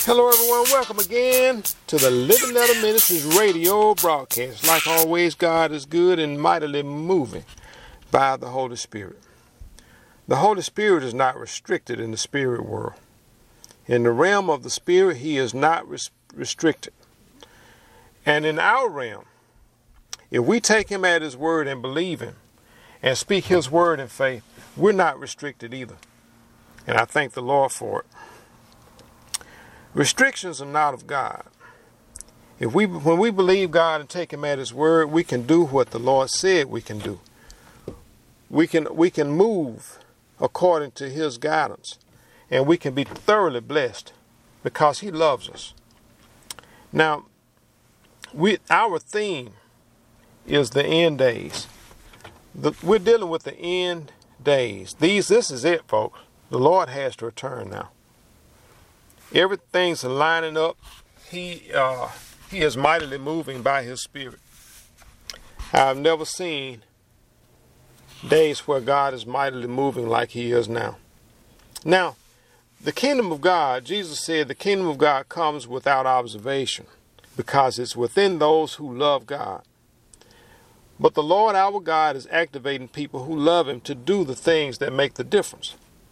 Hello everyone, welcome again to the Living Letter Ministries radio broadcast. Like always, God is good and mightily moving by the Holy Spirit. The Holy Spirit is not restricted in the spirit world. In the realm of the spirit, he is not restricted. And in our realm, if we take him at his word and believe him and speak his word in faith, we're not restricted either. And I thank the Lord for it. Restrictions are not of God. When we believe God and take him at his word, we can do what the Lord said we can do. We can move according to his guidance, and we can be thoroughly blessed because he loves us. Now, our theme is the end days. We're dealing with the end days. This is it, folks. The Lord has to return now. Everything's lining up. He is mightily moving by his spirit. I've never seen days where God is mightily moving like he is now. Now, the kingdom of God, Jesus said the kingdom of God comes without observation because it's within those who love God. But the Lord our God is activating people who love him to do the things that make the difference.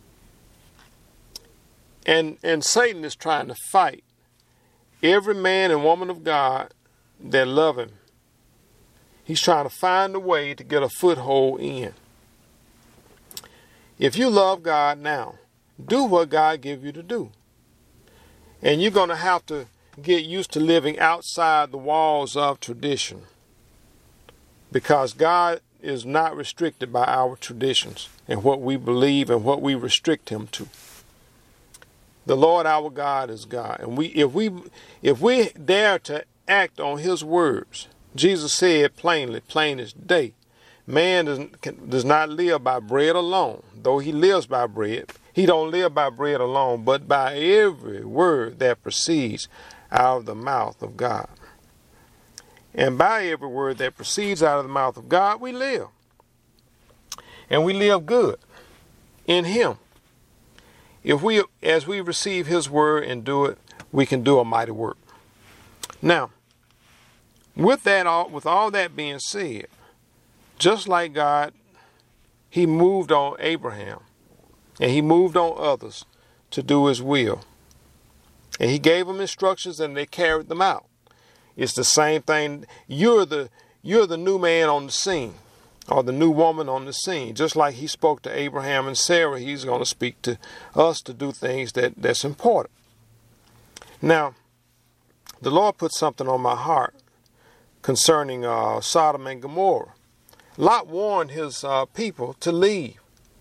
And Satan is trying to fight every man and woman of God that love him. He's trying to find a way to get a foothold in. If you love God now, do what God gives you to do. And you're going to have to get used to living outside the walls of tradition. Because God is not restricted by our traditions and what we believe and what we restrict him to. The Lord our God is God. And if we dare to act on his words, Jesus said plainly, plain as day, man does not live by bread alone. Though he lives by bread, he don't live by bread alone, but by every word that proceeds out of the mouth of God. And by every word that proceeds out of the mouth of God, we live. And we live good in him. As we receive his word and do it, we can do a mighty work. Now, with all that being said, just like God, he moved on Abraham and he moved on others to do his will. And he gave them instructions and they carried them out. It's the same thing. You're the new man on the scene. Or the new woman on the scene. Just like he spoke to Abraham and Sarah, he's going to speak to us to do things that's important. Now, the Lord put something on my heart concerning Sodom and Gomorrah. Lot warned his people to leave.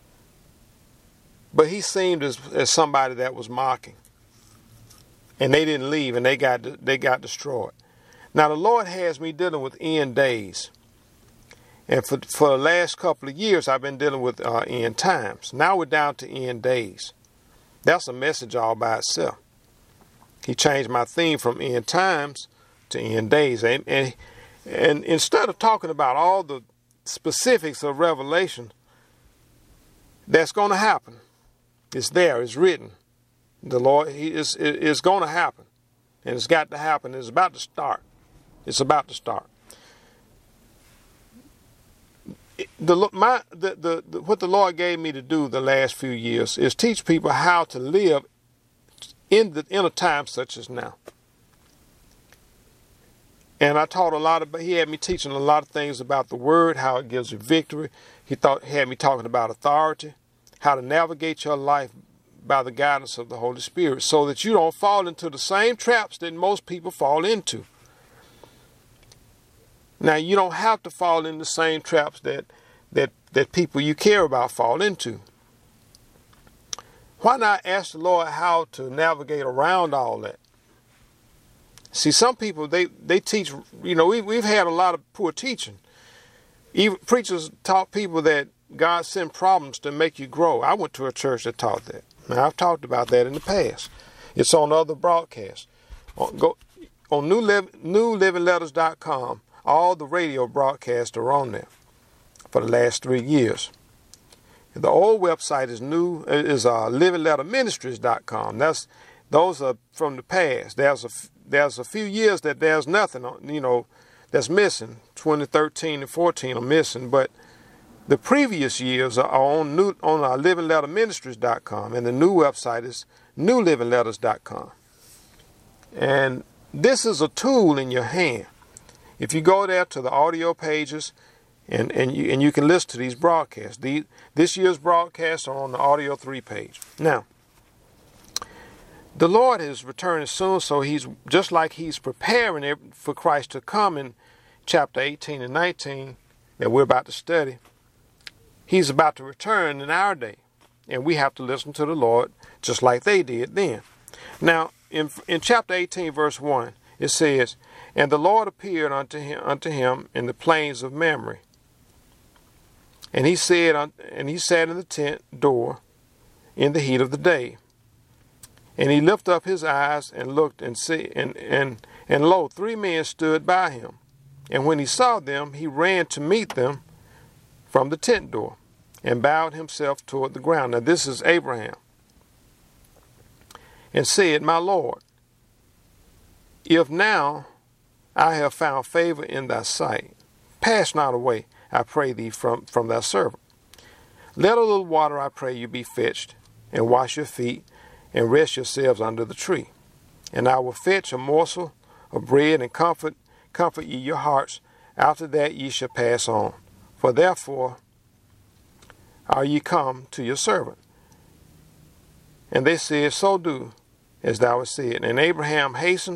But he seemed as somebody that was mocking. And they didn't leave and they got destroyed. Now, the Lord has me dealing with end days. And for the last couple of years, I've been dealing with end times. Now we're down to end days. That's a message all by itself. He changed my theme from end times to end days. And instead of talking about all the specifics of Revelation, that's going to happen. It's there. It's written. The Lord, it's going to happen. And it's got to happen. It's about to start. It's about to start. What the Lord gave me to do the last few years is teach people how to live in a time such as now. And I taught he had me teaching a lot of things about the word, how it gives you victory. He had me talking about authority, how to navigate your life by the guidance of the Holy Spirit so that you don't fall into the same traps that most people fall into. Now, you don't have to fall in the same traps that people you care about fall into. Why not ask the Lord how to navigate around all that? See, some people, they teach, we've had a lot of poor teaching. Even preachers taught people that God sent problems to make you grow. I went to a church that taught that. Now, I've talked about that in the past. It's on other broadcasts. Go on newlivingletters.com. All the radio broadcasts are on there for the last 3 years. The old website is livingletterministries.com. Those are from the past. There's a few years that there's nothing, that's missing. 2013 and 14 are missing, but the previous years are on our livingletterministries.com, and the new website is newlivingletters.com. And this is a tool in your hand. If you go there to the audio pages, and you can listen to these broadcasts. This year's broadcasts are on the Audio 3 page. Now, the Lord is returning soon, so he's just like he's preparing for Christ to come in chapter 18 and 19 that we're about to study. He's about to return in our day, and we have to listen to the Lord just like they did then. Now, in chapter 18, verse 1, it says, "And the Lord appeared unto him in the plains of Mamre. And he sat in the tent door in the heat of the day. And he lifted up his eyes and looked, and lo, 3 men stood by him. And when he saw them, he ran to meet them from the tent door, and bowed himself toward the ground." Now this is Abraham. "And said, My Lord, if now I have found favor in thy sight, pass not away, I pray thee, from thy servant. Let a little water, I pray you, be fetched, and wash your feet, and rest yourselves under the tree. And I will fetch a morsel of bread, and comfort ye your hearts. After that ye shall pass on. For therefore are ye come to your servant. And they said, So do as thou hast said. And Abraham hastened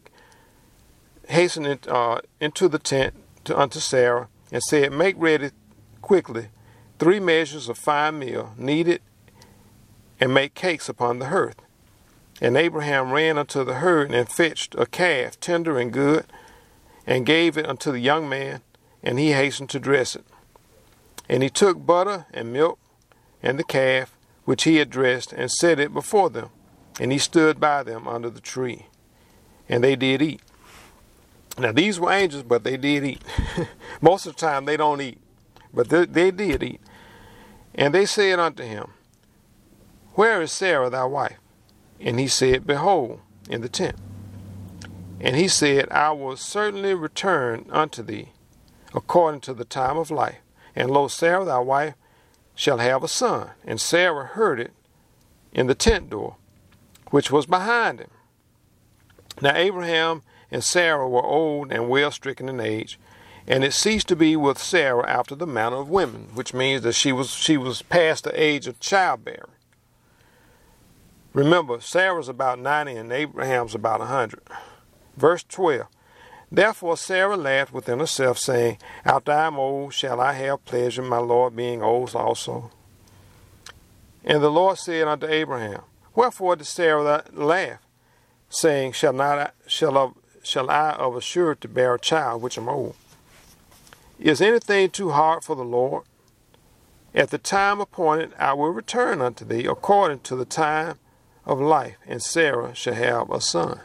into the tent unto Sarah, and said, Make ready quickly 3 measures of fine meal, knead it, and make cakes upon the hearth. And Abraham ran unto the herd, and fetched a calf, tender and good, and gave it unto the young man, and he hastened to dress it. And he took butter and milk, and the calf, which he had dressed, and set it before them. And he stood by them under the tree. And they did eat. Now these were angels, but they did eat. Most of the time they don't eat, but they did eat. And they said unto him, Where is Sarah thy wife? And he said, Behold, in the tent. And he said, I will certainly return unto thee according to the time of life. And lo, Sarah thy wife shall have a son. And Sarah heard it in the tent door, which was behind him. Now Abraham and Sarah were old and well stricken in age, and it ceased to be with Sarah after the manner of women, which means that she was past the age of childbearing. Remember, Sarah's about 90 and Abraham's about 100. Verse 12. Therefore Sarah laughed within herself, saying, After I am old, shall I have pleasure, my Lord being old also? And the Lord said unto Abraham, Wherefore did Sarah laugh, saying, Shall I of a surety bear a child which am old? Is anything too hard for the Lord? At the time appointed I will return unto thee according to the time of life, and Sarah shall have a son.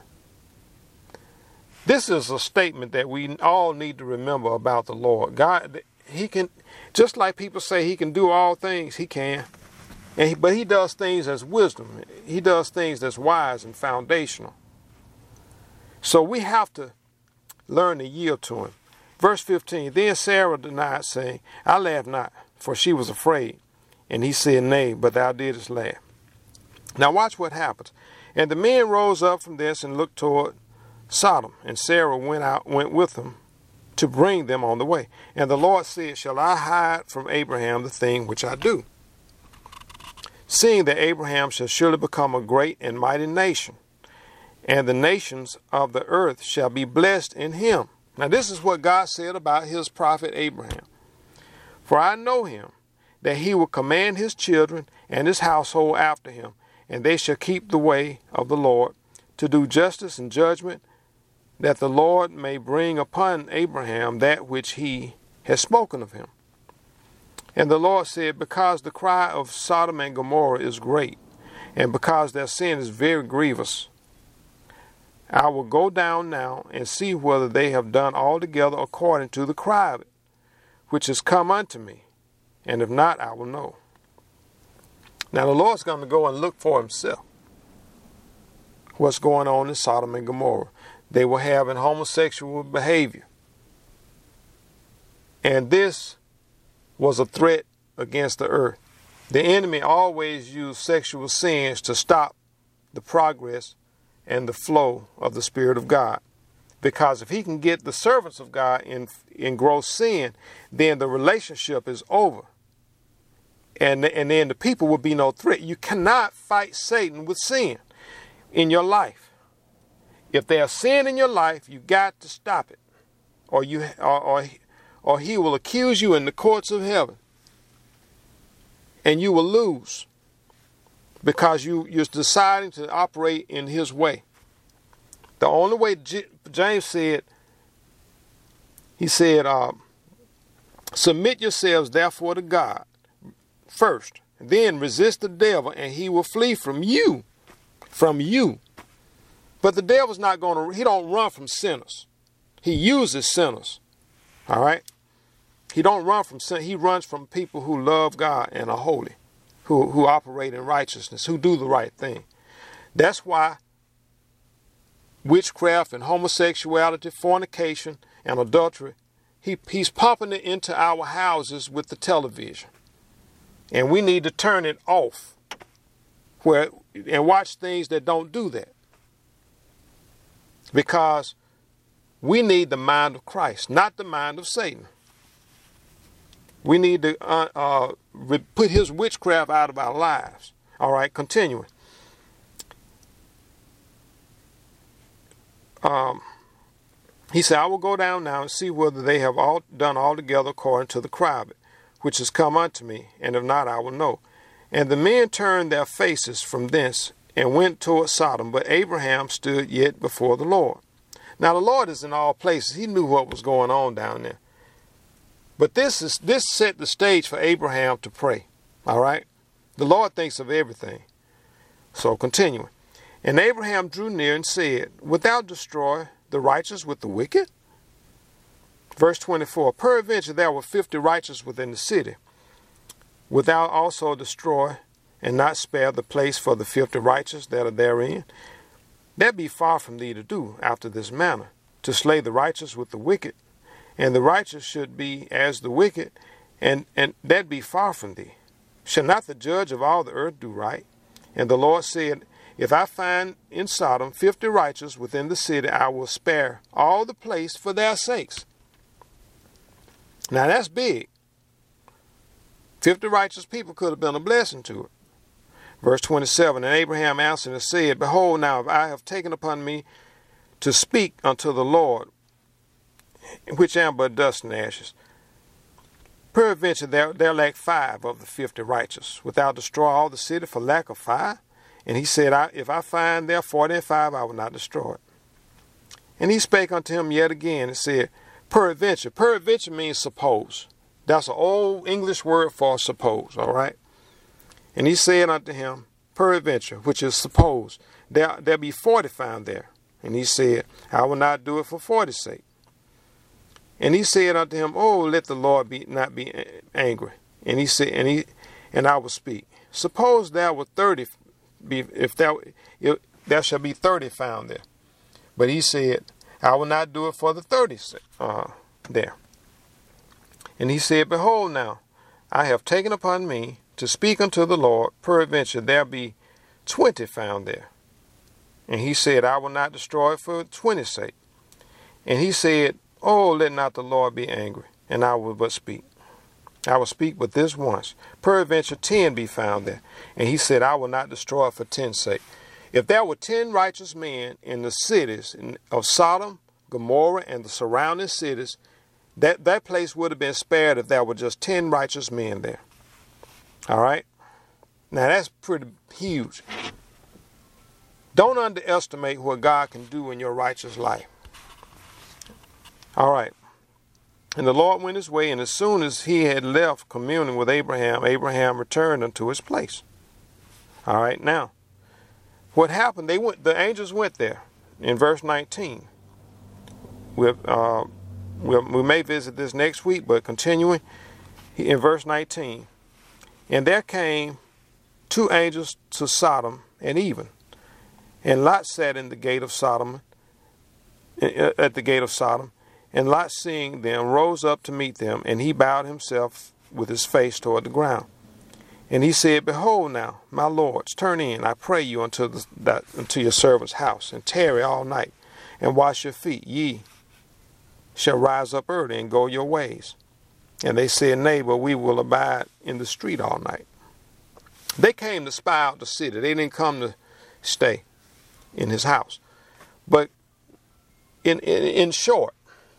This is a statement that we all need to remember about the Lord. God, he can, just like people say he can do all things, he can. But he does things as wisdom. He does things that's wise and foundational. So we have to learn to yield to him. Verse 15, Then Sarah denied, saying, I laugh not, for she was afraid. And he said, Nay, but thou didst laugh. Now watch what happens. And the men rose up from thence and looked toward Sodom. And Sarah went with them to bring them on the way. And the Lord said, Shall I hide from Abraham the thing which I do? Seeing that Abraham shall surely become a great and mighty nation, and the nations of the earth shall be blessed in him. Now this is what God said about his prophet Abraham. For I know him, that he will command his children and his household after him, and they shall keep the way of the Lord, to do justice and judgment, that the Lord may bring upon Abraham that which he has spoken of him. And the Lord said, Because the cry of Sodom and Gomorrah is great, and because their sin is very grievous, I will go down now and see whether they have done altogether according to the cry of it, which has come unto me, and if not, I will know. Now the Lord's going to go and look for himself. what's going on in Sodom and Gomorrah. They were having homosexual behavior. And this was a threat against the earth. The enemy always used sexual sins to stop the progress and the flow of the Spirit of God. Because if he can get the servants of God in gross sin, then the relationship is over. And then the people will be no threat. You cannot fight Satan with sin in your life. If there's sin in your life, you got to stop it. Or he will accuse you in the courts of heaven. And you will lose. Because you're deciding to operate in his way. The only way, James said, he said, submit yourselves therefore to God first. Then resist the devil and he will flee from you. From you. But the devil's not going to, he don't run from sinners. He uses sinners. All right? He don't run from sin. He runs from people who love God and are holy. Who operate in righteousness, who do the right thing. That's why witchcraft and homosexuality, fornication and adultery, he's pumping it into our houses with the television. And we need to turn it off and watch things that don't do that. Because we need the mind of Christ, not the mind of Satan. We need to put his witchcraft out of our lives. All right, continuing. He said, I will go down now and see whether they have all done altogether according to the cry of it, which has come unto me, and if not, I will know. And the men turned their faces from thence and went toward Sodom, but Abraham stood yet before the Lord. Now the Lord is in all places. He knew what was going on down there. But this set the stage for Abraham to pray. All right? The Lord thinks of everything. So continuing. And Abraham drew near and said, wilt thou destroy the righteous with the wicked? Verse 24. Peradventure there were 50 righteous within the city. Wilt thou also destroy and not spare the place for the 50 righteous that are therein? That be far from thee to do after this manner, to slay the righteous with the wicked. And the righteous should be as the wicked, and that be far from thee. Shall not the judge of all the earth do right? And the Lord said, if I find in Sodom 50 righteous within the city, I will spare all the place for their sakes. Now that's big. 50 righteous people could have been a blessing to it. Verse 27, and Abraham answered and said, behold, now I have taken upon me to speak unto the Lord, which am but dust and ashes. Peradventure there lack 5 of the 50 righteous. Wilt thou destroy all the city for lack of 5? And he said, if I find there 40 and 5, I will not destroy it. And he spake unto him yet again and said, peradventure. Peradventure means suppose. That's an old English word for suppose, all right? And he said unto him, peradventure, which is suppose, there be 40 found there. And he said, I will not do it for 40's sake. And he said unto him, oh, let the Lord not be angry. And he said, and I will speak. Suppose there were 30, if there shall be 30 found there. But he said, I will not do it for the 30 there. And he said, behold now, I have taken upon me to speak unto the Lord, peradventure there be 20 found there. And he said, I will not destroy it for 20's sake. And he said, oh, let not the Lord be angry, and I will but speak. I will speak but this once. Peradventure 10 be found there. And he said, I will not destroy it for 10's sake. If there were 10 righteous men in the cities of Sodom, Gomorrah, and the surrounding cities, that place would have been spared if there were just 10 righteous men there. All right? Now that's pretty huge. Don't underestimate what God can do in your righteous life. All right. And the Lord went his way, and as soon as he had left communing with Abraham, Abraham returned unto his place. All right. Now, what happened? The angels went there in verse 19. We may visit this next week, but continuing in verse 19. And there came 2 angels to Sodom and even, And Lot sat in the gate of Sodom, at the gate of Sodom. And Lot, seeing them, rose up to meet them, and he bowed himself with his face toward the ground. And he said, Behold now, my lords, turn in, I pray you, unto your servant's house, and tarry all night, and wash your feet. Ye shall rise up early and go your ways. And they said, Nay, but we will abide in the street all night. They came to spy out the city. They didn't come to stay in his house. But in short,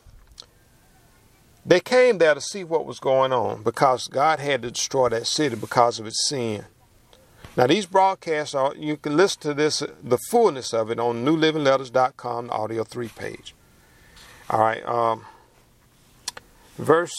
they came there to see what was going on, because God had to destroy that city because of its sin. Now, these broadcasts you can listen to this, the fullness of it, on newlivingletters.com, the audio 3 page. All right, verse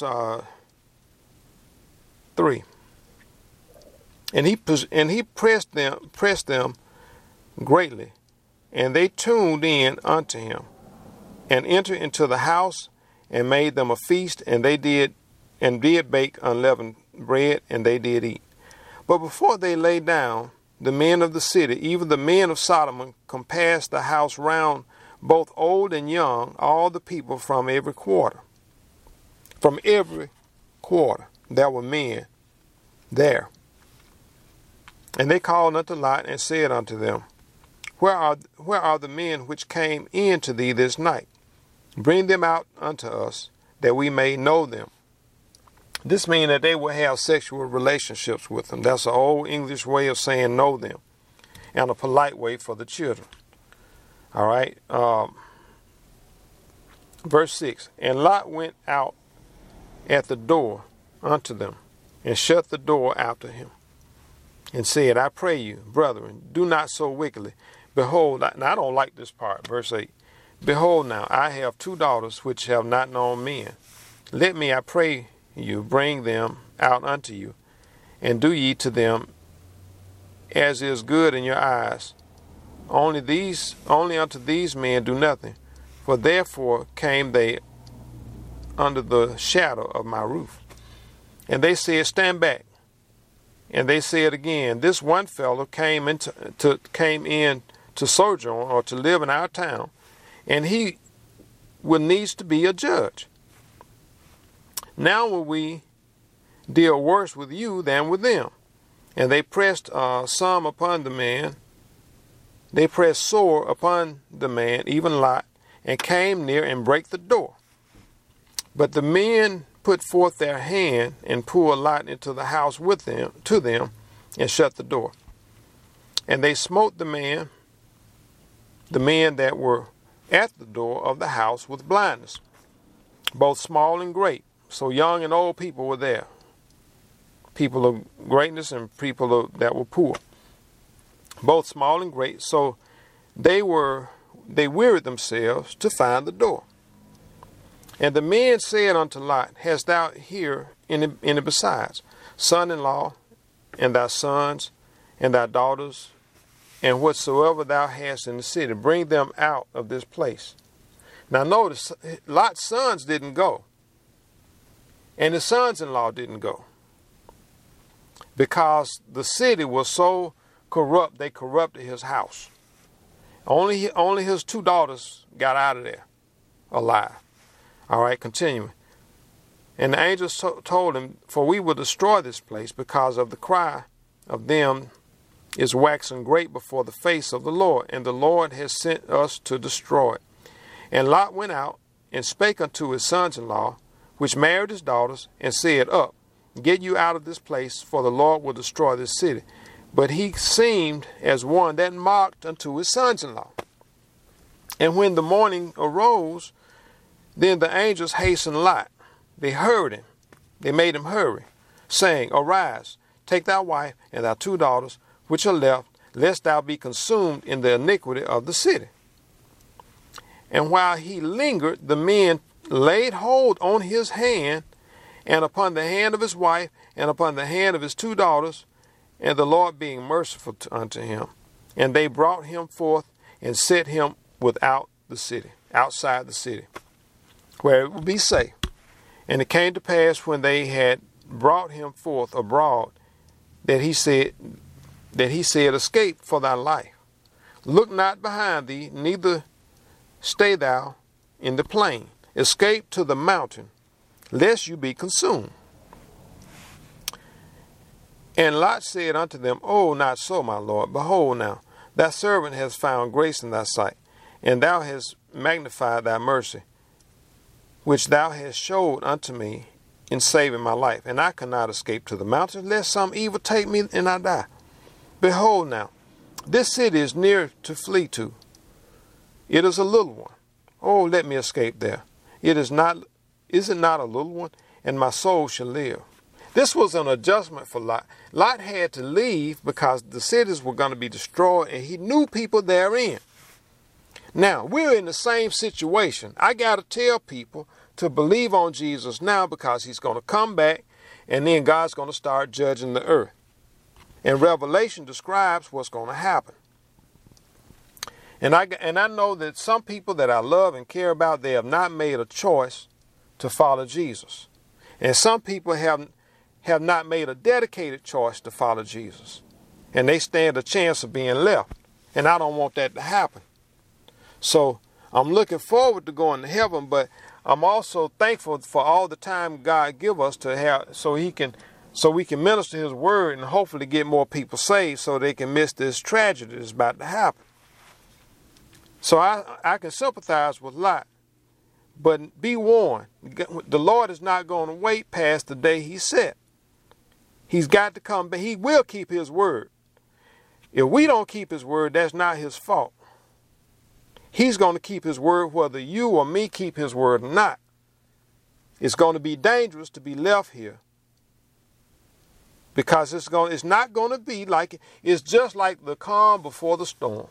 3. And he pressed them greatly, and they tuned in unto him, and entered into the house, and made them a feast, and they did bake unleavened bread, and they did eat. But before they lay down, the men of the city, even the men of Sodom, compassed the house round, both old and young, all the people from every quarter. From every quarter there were men there. And they called unto Lot, and said unto them, Where are the men which came in to thee this night? Bring them out unto us, that we may know them. This means that they will have sexual relationships with them. That's an old English way of saying know them, and a polite way for the children. All right. Verse 6. And Lot went out at the door unto them, and shut the door after him, and said, I pray you, brethren, do not so wickedly. Behold, now I don't like this part, verse 8. Behold now, I have 2 daughters which have not known men. Let me, I pray you, bring them out unto you, and do ye to them as is good in your eyes. Only unto these men do nothing, for therefore came they under the shadow of my roof. And they said, Stand back. And they said again, This one fellow came in to sojourn, or to live in our town, and he will needs to be a judge. Now will we deal worse with you than with them. And they pressed some upon the man. They pressed sore upon the man, even Lot, and came near and brake the door. But the men put forth their hand, and pulled Lot into the house with them, to them, and shut the door. And they smote the men that were at the door of the house with blindness, both small and great. So young and old people were there, people of greatness and people that were poor, both small and great. So they wearied themselves to find the door. And the men said unto Lot, Hast thou here any besides, son-in-law, and thy sons, and thy daughters, and whatsoever thou hast in the city? Bring them out of this place. Now notice, Lot's sons didn't go, and his sons-in-law didn't go, because the city was so corrupt, they corrupted his house. Only his 2 daughters got out of there alive. All right, continuing. And the angels told him, For we will destroy this place, because of the cry of them is waxing great before the face of the Lord, and the Lord has sent us to destroy it. And Lot went out and spake unto his sons-in-law, which married his daughters, and said, Up, get you out of this place, for the Lord will destroy this city. But he seemed as one that mocked unto his sons-in-law. And when the morning arose, then the angels hastened Lot. They hurried him. They made him hurry, saying, Arise, take thy wife and thy 2 daughters, which are left, lest thou be consumed in the iniquity of the city. And while he lingered, the men laid hold on his hand, and upon the hand of his wife, and upon the hand of his 2 daughters, and the Lord being merciful unto him. And they brought him forth, and set him without the city, outside the city, where it would be safe. And it came to pass, when they had brought him forth abroad, that he said, Escape for thy life. Look not behind thee, neither stay thou in the plain. Escape to the mountain, lest you be consumed. And Lot said unto them, Oh, not so, my Lord. Behold now, thy servant has found grace in thy sight, and thou hast magnified thy mercy, which thou hast showed unto me in saving my life. And I cannot escape to the mountains, lest some evil take me and I die. Behold now, this city is near to flee to. It is a little one. Oh, let me escape there. Is it not a little one? And my soul shall live. This was an adjustment for Lot. Lot had to leave because the cities were going to be destroyed, and he knew people therein. Now, we're in the same situation. I got to tell people to believe on Jesus now, because he's going to come back, and then God's going to start judging the earth. And Revelation describes what's going to happen. And I know that some people that I love and care about, they have not made a choice to follow Jesus. And some people have not made a dedicated choice to follow Jesus. And they stand a chance of being left. And I don't want that to happen. So I'm looking forward to going to heaven, but I'm also thankful for all the time God give us to have, so we can minister his word and hopefully get more people saved so they can miss this tragedy that's about to happen. So I can sympathize with Lot, but be warned, the Lord is not going to wait past the day he set. He's got to come back. He will keep his word. If we don't keep his word, that's not his fault. He's going to keep his word whether you or me keep his word or not. It's going to be dangerous to be left here, because it's not going to be like, it's just like the calm before the storm.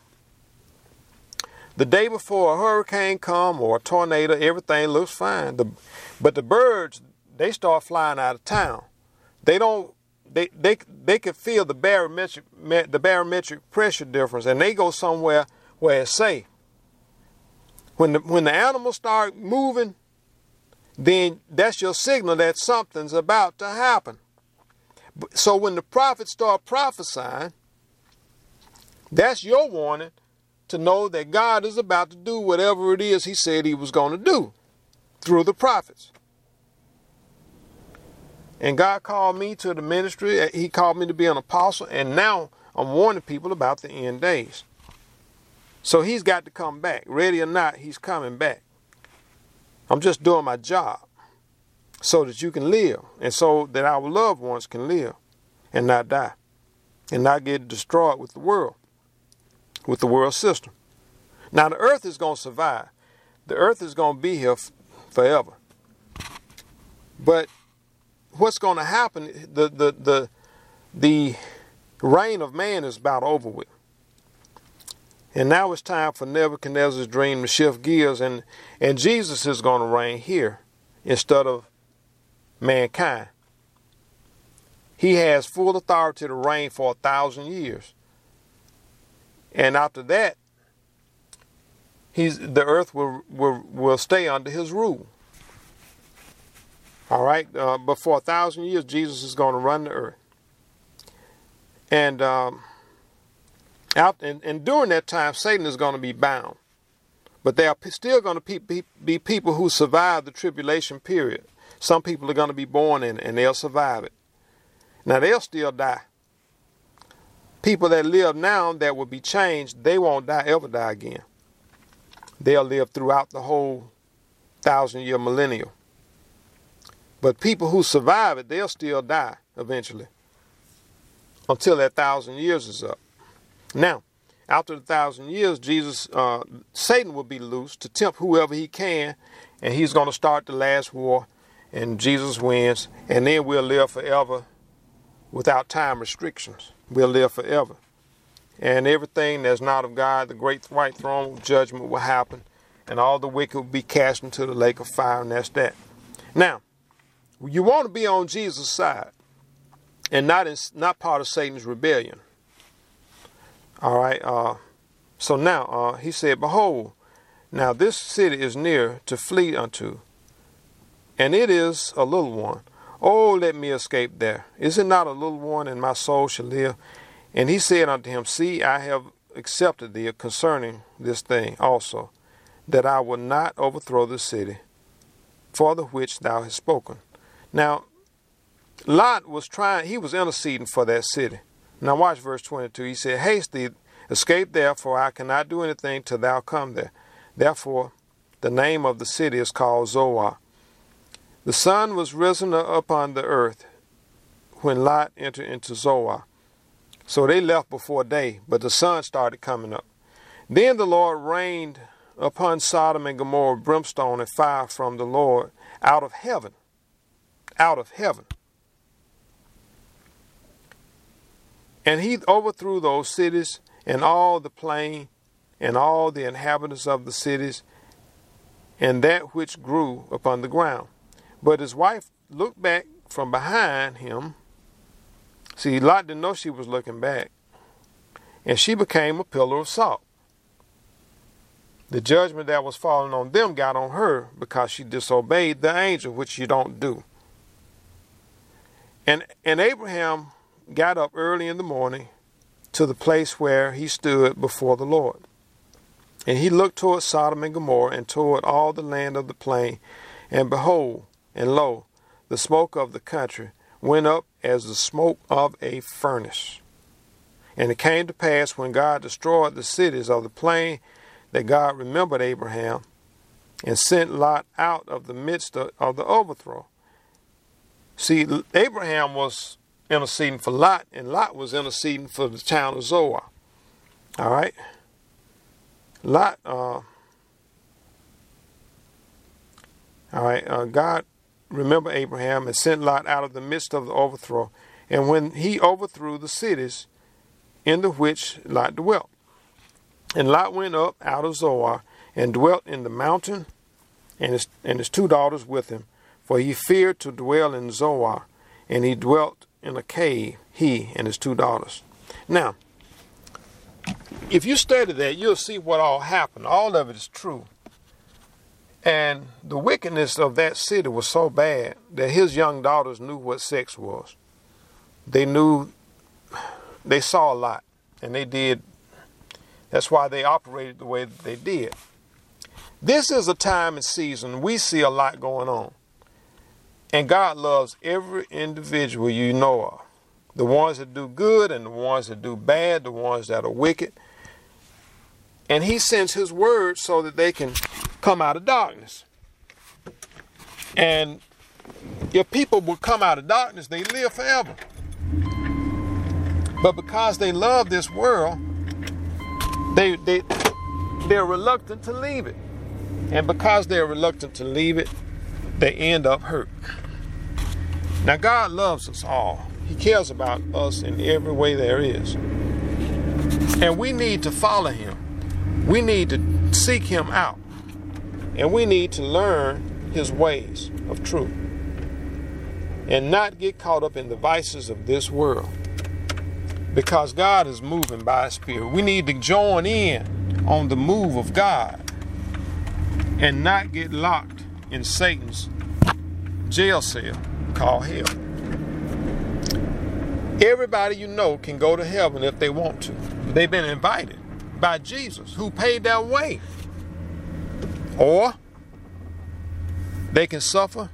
The day before a hurricane come or a tornado, everything looks fine. But the birds, they start flying out of town. They can feel the barometric pressure difference, and they go somewhere where it's safe. When the animals start moving, then that's your signal that something's about to happen. So when the prophets start prophesying, that's your warning to know that God is about to do whatever it is he said he was going to do through the prophets. And God called me to the ministry. He called me to be an apostle. And now I'm warning people about the end days. So he's got to come back. Ready or not, he's coming back. I'm just doing my job so that you can live, and so that our loved ones can live and not die and not get destroyed with the world system. Now, the earth is going to survive. The earth is going to be here forever. But what's going to happen, the reign of man is about over with. And now it's time for Nebuchadnezzar's dream to shift gears, and Jesus is going to reign here instead of mankind. He has full authority to reign for 1,000 years. And after that, the earth will stay under his rule. All right, but for 1,000 years, Jesus is going to run the earth. And during that time, Satan is going to be bound. But there are still going to be people who survive the tribulation period. Some people are going to be born in it, and they'll survive it. Now, they'll still die. People that live now that will be changed, they won't ever die again. They'll live throughout the whole 1,000-year millennium. But people who survive it, they'll still die eventually, until that 1,000 years is up. Now, after the 1,000 years, Satan will be loose to tempt whoever he can, and he's going to start the last war, and Jesus wins, and then we'll live forever without time restrictions. We'll live forever. And everything that's not of God, the great white throne judgment will happen, and all the wicked will be cast into the lake of fire, and that's that. Now, you want to be on Jesus' side and not part of Satan's rebellion. All right. So now he said, Behold, now this city is near to flee unto, and it is a little one. Oh, let me escape there. Is it not a little one, and my soul shall live? And he said unto him, See, I have accepted thee concerning this thing also, that I will not overthrow the city for the which thou hast spoken. Now, Lot he was interceding for that city. Now watch verse 22. He said, Haste thee, escape therefore, I cannot do anything till thou come there. Therefore, the name of the city is called Zoar. The sun was risen upon the earth when Lot entered into Zoar. So they left before day, but the sun started coming up. Then the Lord rained upon Sodom and Gomorrah brimstone and fire from the Lord out of heaven. Out of heaven. And he overthrew those cities and all the plain and all the inhabitants of the cities and that which grew upon the ground. But his wife looked back from behind him. See, Lot didn't know she was looking back. And she became a pillar of salt. The judgment that was falling on them got on her because she disobeyed the angel, which you don't do. And Abraham got up early in the morning to the place where he stood before the Lord. And he looked toward Sodom and Gomorrah and toward all the land of the plain. And behold, and lo, the smoke of the country went up as the smoke of a furnace. And it came to pass when God destroyed the cities of the plain that God remembered Abraham and sent Lot out of the midst of the overthrow. See, Abraham was interceding for Lot, and Lot was interceding for the town of Zoar. All right? Lot, God remembered Abraham and sent Lot out of the midst of the overthrow. And when he overthrew the cities in the which Lot dwelt. And Lot went up out of Zoar and dwelt in the mountain, and his two daughters with him. For he feared to dwell in Zoar, and he dwelt in a cave, he and his two daughters. Now, if you study that, you'll see what all happened. All of it is true. And the wickedness of that city was so bad that his young daughters knew what sex was. They saw a lot, and they did. That's why they operated the way that they did. This is a time and season we see a lot going on. And God loves every individual you know of. The ones that do good and the ones that do bad, the ones that are wicked. And he sends his word so that they can come out of darkness. And if people will come out of darkness, they live forever. But because they love this world, they're reluctant to leave it. And because they're reluctant to leave it, they end up hurt. Now, God loves us all. He cares about us in every way there is. And we need to follow him. We need to seek him out. And we need to learn his ways of truth. And not get caught up in the vices of this world. Because God is moving by his Spirit. We need to join in on the move of God. And not get locked in Satan's jail cell called hell. Everybody you know can go to heaven if they want to. They've been invited by Jesus, who paid their way. Or they can suffer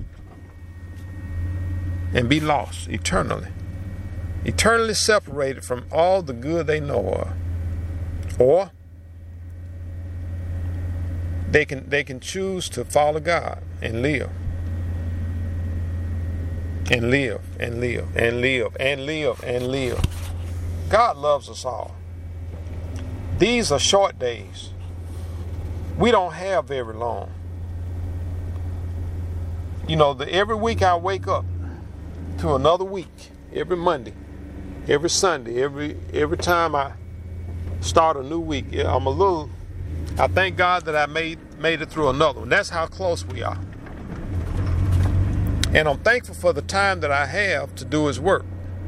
and be lost eternally. Eternally separated from all the good they know of. Or they can choose to follow God and live. And live, and live, and live, and live, and live. God loves us all. These are short days. We don't have very long. You know, every week I wake up to another week. Every Monday, every Sunday, every time I start a new week, I thank God that I made it through another one. That's how close we are. And I'm thankful for the time that I have to do his work.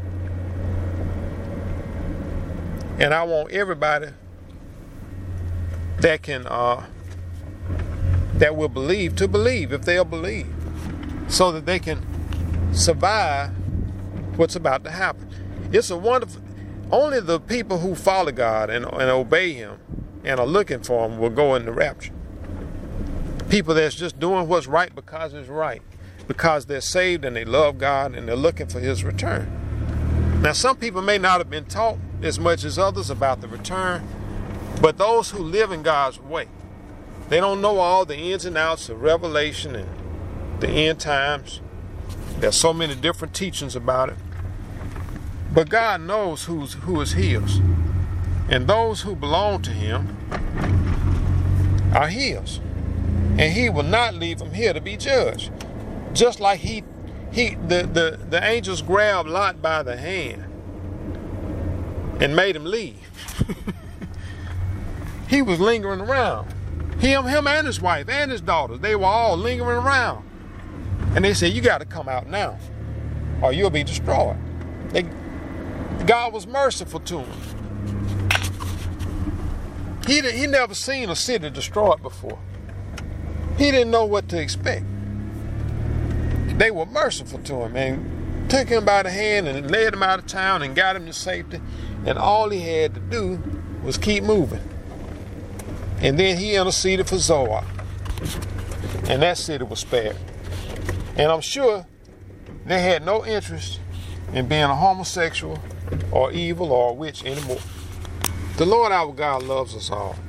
And I want everybody that will believe to believe, if they'll believe, so that they can survive what's about to happen. It's a wonderful, Only the people who follow God and obey him and are looking for him will go in the rapture. People that's just doing what's right because it's right, because they're saved and they love God and they're looking for his return. Now, some people may not have been taught as much as others about the return, but those who live in God's way, they don't know all the ins and outs of Revelation and the end times. There's so many different teachings about it. But God knows who is his. And those who belong to him are his. And he will not leave them here to be judged. Just like the angels grabbed Lot by the hand and made him leave. He was lingering around. Him and his wife and his daughters, they were all lingering around. And they said, you got to come out now or you'll be destroyed. God was merciful to him. He never seen a city destroyed before. He didn't know what to expect. They were merciful to him and took him by the hand and led him out of town and got him to safety. And all he had to do was keep moving. And then he interceded for Zoar. And that city was spared. And I'm sure they had no interest in being a homosexual or evil or a witch anymore. The Lord our God loves us all.